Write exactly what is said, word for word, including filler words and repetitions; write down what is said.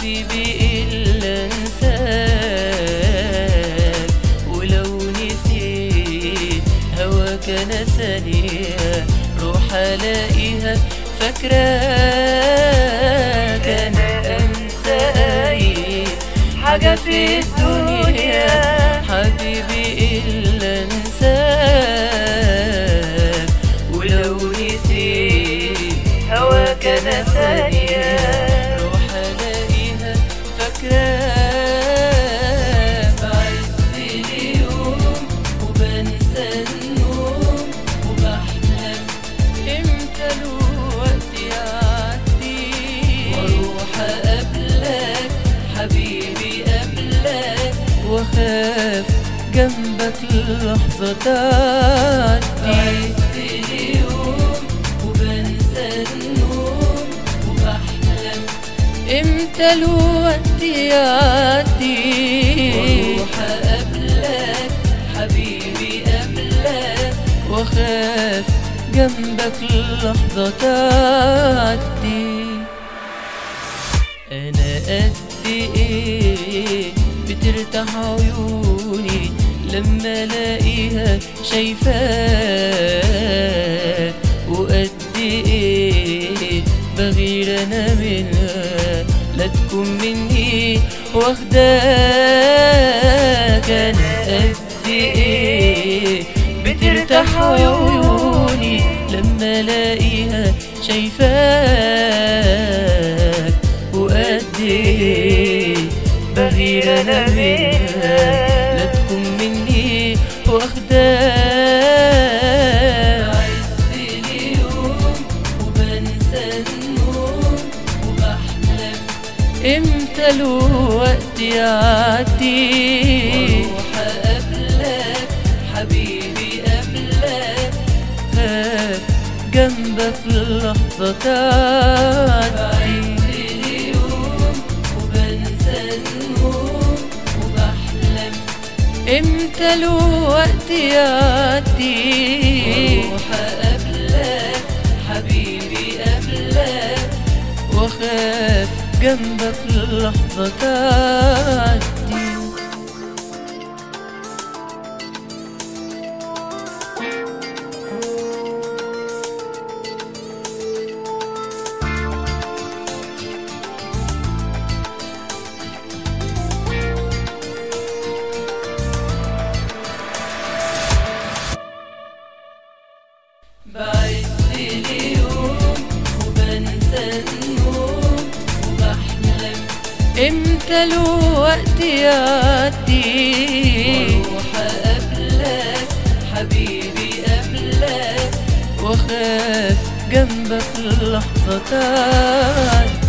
حبيبي إلا انساك، ولو نسيت هواك نساني روح الاقيها فاكراك. انا انسى اي حاجة في الدنيا حبيبي إلا انساك، ولو نسيت هواك نساني روح الاقيها فاكراك. بعز اليوم وبنسى النوم وبحلم امتى الوقت يعدي واروح اقابلك حبيبي قبلك، واخاف جنبك لحظة تعدي. بعز اليوم وبنسى النوم وبحلم امتى الوقت يعدي واروح اقابلك حبيبي قبلك، واخاف جنبك لحظة تعدي. انا قد ايه بترتاح عيوني لما الاقيها شايفاك، وقد ايه بغير انا منها لا تكون مني واخداك. انا قد ايه بترتاح عيوني لما الاقيها شايفاك، وقد ايه بغير انا منها لا تكون مني واخداك. بعز اليوم وبنسى النوم وبحلم امتى الوقت يعدي واروح اقابلك حبيبي قبلك، خاف جنبك لحظة تعدي. امتى الوقت يعدي واروح اقابلك حبيبي قبلك، واخاف جنبك لحظة تعدي. بعز اليوم وبنسى النوم وبحلم امتى الوقت يعدي واروح اقابلك حبيبي قبلك، واخاف جنبك لحظة تعدي.